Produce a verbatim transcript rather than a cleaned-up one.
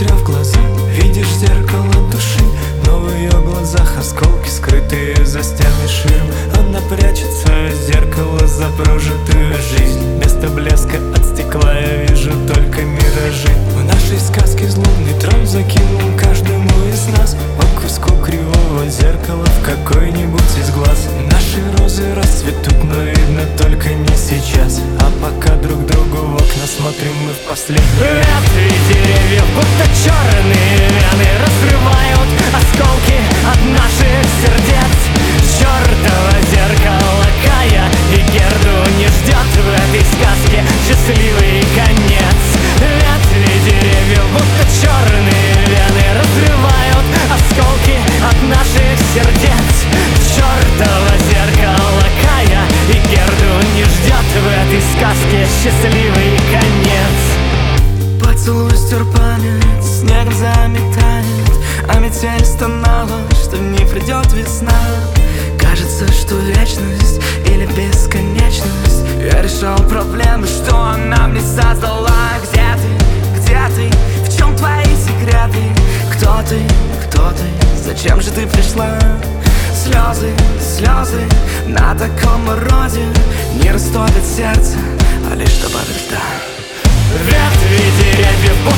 Смотря в глаза, видишь зеркало души, но в ее глазах осколки, скрытые за стеной ширм. Она прячется в зеркало за прожитую жизнь. Вместо блеска от стекла я вижу только миражи. В нашей сказке злобный тролль закинул каждому из нас по куску кривого зеркала в какой-нибудь из глаз. Наши розы расцветут, но видно только не сейчас. А пока друг другу в окна смотрим мы в последний раз. Ветви деревьев, будто черные вены, разрывают осколки от наших сердец. Чёртово зеркало Кая и Герду не ждет в этой сказке счастливый конец. Ветви деревьев, будто черные вены, разрывают осколки от наших сердец. Чёртово зеркало Кая и Герду не ждет в этой сказке счастливый конец. Поцелуй стер память, снегом заметает, а метель стонала, что не придет весна. Кажется, что вечность или бесконечность. Я решал проблемы, что она мне создала. Где ты, где ты, в чем твои секреты? Кто ты, кто ты, зачем же ты пришла? Слезы, слезы на таком морозе не растопят сердце, а лишь добавят льда. Ветви деревьев,